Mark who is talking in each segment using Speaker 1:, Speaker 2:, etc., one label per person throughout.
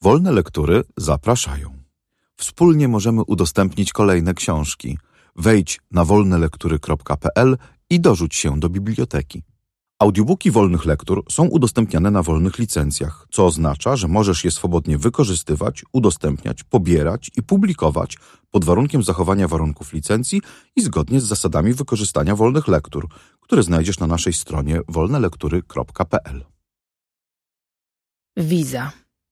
Speaker 1: Wolne Lektury zapraszają. Wspólnie możemy udostępnić kolejne książki. Wejdź na wolnelektury.pl i dorzuć się do biblioteki. Audiobooki Wolnych Lektur są udostępniane na wolnych licencjach, co oznacza, że możesz je swobodnie wykorzystywać, udostępniać, pobierać i publikować pod warunkiem zachowania warunków licencji i zgodnie z zasadami wykorzystania wolnych lektur, które znajdziesz na naszej stronie wolnelektury.pl.
Speaker 2: Wiza.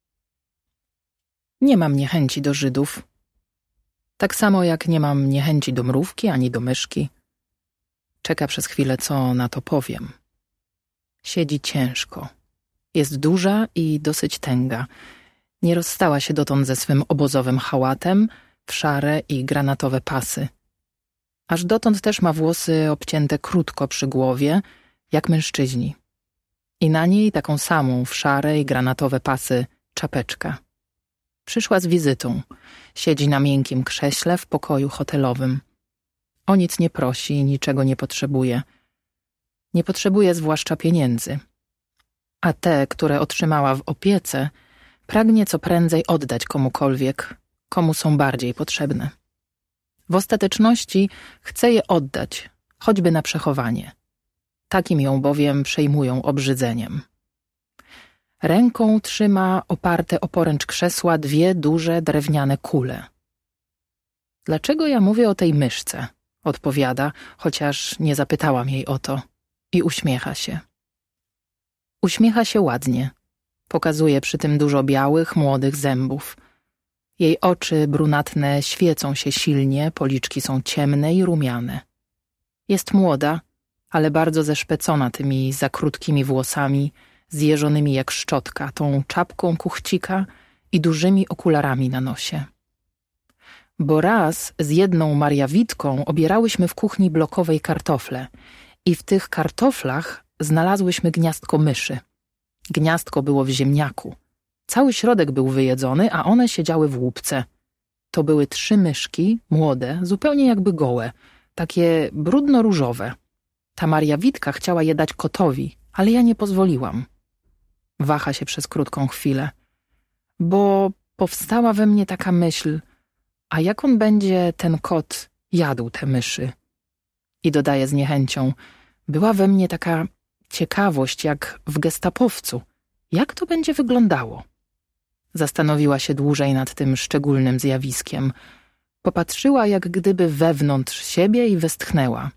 Speaker 2: Nie mam niechęci do Żydów. Tak samo jak nie mam niechęci do mrówki ani do myszki. Czeka przez chwilę, co na to powiem. Siedzi ciężko. Jest duża i dosyć tęga. Nie rozstała się dotąd ze swym obozowym hałatem w szare i granatowe pasy. Aż dotąd też ma włosy obcięte krótko przy głowie, jak mężczyźni. I na niej taką samą w szare i granatowe pasy czapeczka. Przyszła z wizytą. Siedzi na miękkim krześle w pokoju hotelowym. O nic nie prosi i niczego nie potrzebuje. Nie potrzebuje zwłaszcza pieniędzy. A te, które otrzymała w opiece, pragnie co prędzej oddać komukolwiek, komu są bardziej potrzebne. W ostateczności chce je oddać, choćby na przechowanie. Takim ją bowiem przejmują obrzydzeniem. Ręką trzyma oparte o poręcz krzesła 2 duże drewniane kule. Dlaczego ja mówię o tej myszce? Odpowiada, chociaż nie zapytałam jej o to. I uśmiecha się. Uśmiecha się ładnie. Pokazuje przy tym dużo białych, młodych zębów. Jej oczy brunatne świecą się silnie, policzki są ciemne i rumiane. Jest młoda, ale bardzo zeszpecona tymi za krótkimi włosami, zjeżonymi jak szczotka, tą czapką kuchcika i dużymi okularami na nosie. Bo raz z jedną Mariawitką obierałyśmy w kuchni blokowej kartofle i w tych kartoflach znalazłyśmy gniazdko myszy. Gniazdko było w ziemniaku. Cały środek był wyjedzony, a one siedziały w łupce. To były 3 myszki, młode, zupełnie jakby gołe, takie brudno-różowe. Ta Mariawitka chciała je dać kotowi, ale ja nie pozwoliłam. Waha się przez krótką chwilę, bo powstała we mnie taka myśl, a jak on będzie, ten kot, jadł te myszy? I dodaje z niechęcią, była we mnie taka ciekawość, jak w gestapowcu. Jak to będzie wyglądało? Zastanowiła się dłużej nad tym szczególnym zjawiskiem. Popatrzyła jak gdyby wewnątrz siebie i westchnęła.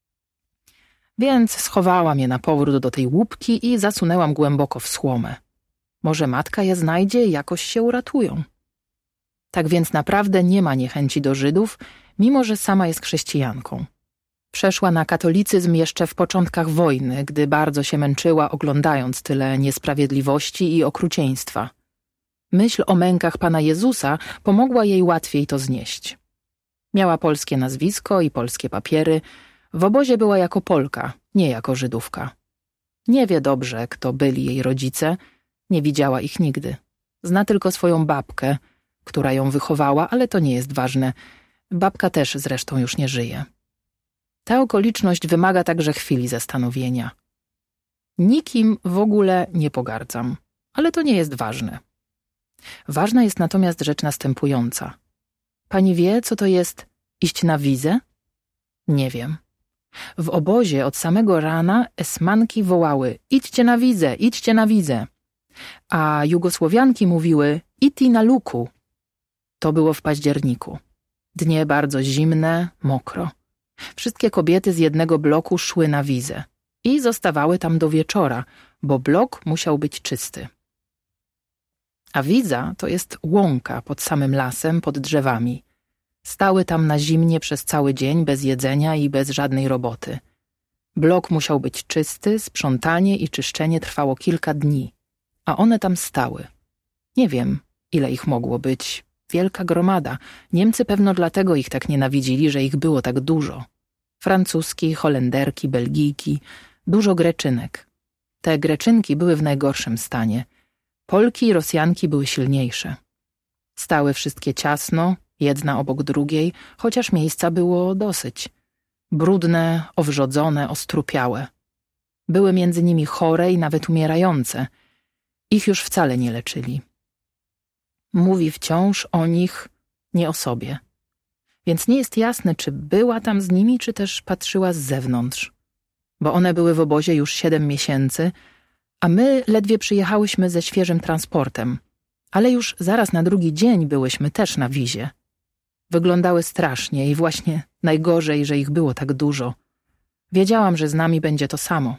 Speaker 2: Więc schowałam je na powrót do tej łupki i zasunęłam głęboko w słomę. Może matka je znajdzie i jakoś się uratują. Tak więc naprawdę nie ma niechęci do Żydów, mimo że sama jest chrześcijanką. Przeszła na katolicyzm jeszcze w początkach wojny, gdy bardzo się męczyła oglądając tyle niesprawiedliwości i okrucieństwa. Myśl o mękach Pana Jezusa pomogła jej łatwiej to znieść. Miała polskie nazwisko i polskie papiery. W obozie była jako Polka, nie jako Żydówka. Nie wie dobrze, kto byli jej rodzice, nie widziała ich nigdy. Zna tylko swoją babkę, która ją wychowała, ale to nie jest ważne. Babka też zresztą już nie żyje. Ta okoliczność wymaga także chwili zastanowienia. Nikim w ogóle nie pogardzam, ale to nie jest ważne. Ważna jest natomiast rzecz następująca. Pani wie, co to jest iść na wizę? Nie wiem. W obozie od samego rana esmanki wołały idźcie na wizę, idźcie na wizę. A Jugosłowianki mówiły iti na luku. To było w październiku. Dnie bardzo zimne, mokro. Wszystkie kobiety z jednego bloku szły na wizę i zostawały tam do wieczora, bo blok musiał być czysty. A wiza to jest łąka pod samym lasem, pod drzewami. Stały tam na zimnie przez cały dzień, bez jedzenia i bez żadnej roboty. Blok musiał być czysty, sprzątanie i czyszczenie trwało kilka dni, a one tam stały. Nie wiem, ile ich mogło być. Wielka gromada. Niemcy pewno dlatego ich tak nienawidzili, że ich było tak dużo. Francuski, Holenderki, Belgijki, dużo Greczynek. Te Greczynki były w najgorszym stanie. Polki i Rosjanki były silniejsze. Stały wszystkie ciasno, jedna obok drugiej, chociaż miejsca było dosyć. Brudne, owrzodzone, ostrupiałe. Były między nimi chore i nawet umierające. Ich już wcale nie leczyli. Mówi wciąż o nich, nie o sobie. Więc nie jest jasne, czy była tam z nimi, czy też patrzyła z zewnątrz. Bo one były w obozie już 7 miesięcy, a my ledwie przyjechałyśmy ze świeżym transportem. Ale już zaraz na drugi dzień byłyśmy też na wizie. Wyglądały strasznie i właśnie najgorzej, że ich było tak dużo. Wiedziałam, że z nami będzie to samo.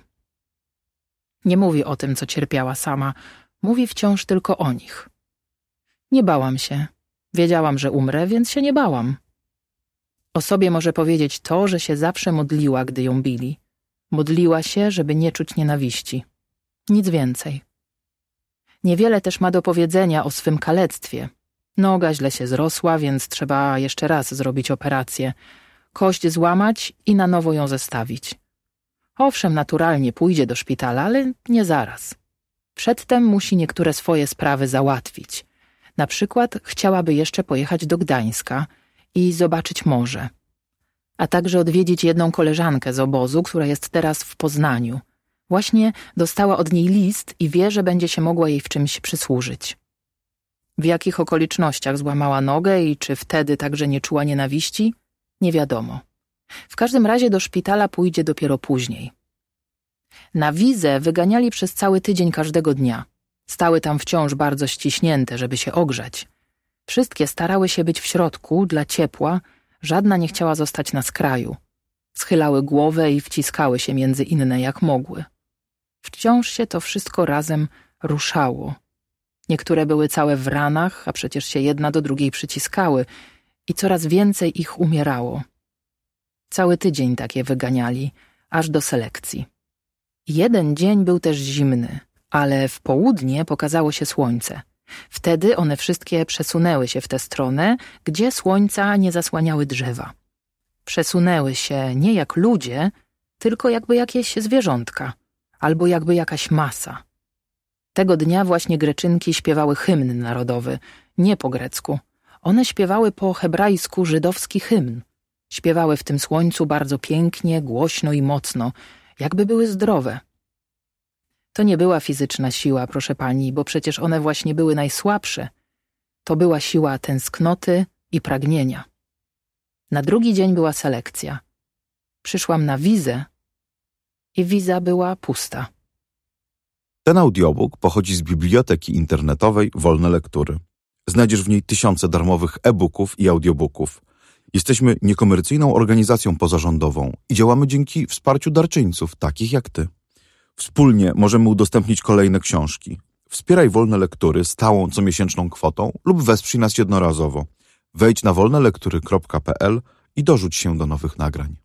Speaker 2: Nie mówi o tym, co cierpiała sama. Mówi wciąż tylko o nich. Nie bałam się. Wiedziałam, że umrę, więc się nie bałam. O sobie może powiedzieć to, że się zawsze modliła, gdy ją bili. Modliła się, żeby nie czuć nienawiści. Nic więcej. Niewiele też ma do powiedzenia o swym kalectwie. Noga źle się zrosła, więc trzeba jeszcze raz zrobić operację. Kość złamać i na nowo ją zestawić. Owszem, naturalnie pójdzie do szpitala, ale nie zaraz. Przedtem musi niektóre swoje sprawy załatwić. Na przykład chciałaby jeszcze pojechać do Gdańska i zobaczyć morze. A także odwiedzić jedną koleżankę z obozu, która jest teraz w Poznaniu. Właśnie dostała od niej list i wie, że będzie się mogła jej w czymś przysłużyć. W jakich okolicznościach złamała nogę i czy wtedy także nie czuła nienawiści? Nie wiadomo. W każdym razie do szpitala pójdzie dopiero później. Na wizę wyganiali przez cały tydzień każdego dnia. Stały tam wciąż bardzo ściśnięte, żeby się ogrzać. Wszystkie starały się być w środku, dla ciepła, żadna nie chciała zostać na skraju. Schylały głowę i wciskały się między inne jak mogły. Wciąż się to wszystko razem ruszało. Niektóre były całe w ranach, a przecież się jedna do drugiej przyciskały i coraz więcej ich umierało. Cały tydzień takie wyganiali, aż do selekcji. Jeden dzień był też zimny, ale w południe pokazało się słońce. Wtedy one wszystkie przesunęły się w tę stronę, gdzie słońca nie zasłaniały drzewa. Przesunęły się nie jak ludzie, tylko jakby jakieś zwierzątka, albo jakby jakaś masa. Tego dnia właśnie Greczynki śpiewały hymn narodowy, nie po grecku. One śpiewały po hebrajsku żydowski hymn. Śpiewały w tym słońcu bardzo pięknie, głośno i mocno, jakby były zdrowe. To nie była fizyczna siła, proszę pani, bo przecież one właśnie były najsłabsze. To była siła tęsknoty i pragnienia. Na drugi dzień była selekcja. Przyszłam na wizę i wiza była pusta.
Speaker 1: Ten audiobook pochodzi z biblioteki internetowej Wolne Lektury. Znajdziesz w niej tysiące darmowych e-booków i audiobooków. Jesteśmy niekomercyjną organizacją pozarządową i działamy dzięki wsparciu darczyńców, takich jak ty. Wspólnie możemy udostępnić kolejne książki. Wspieraj Wolne Lektury stałą comiesięczną kwotą lub wesprzyj nas jednorazowo. Wejdź na wolnelektury.pl i dorzuć się do nowych nagrań.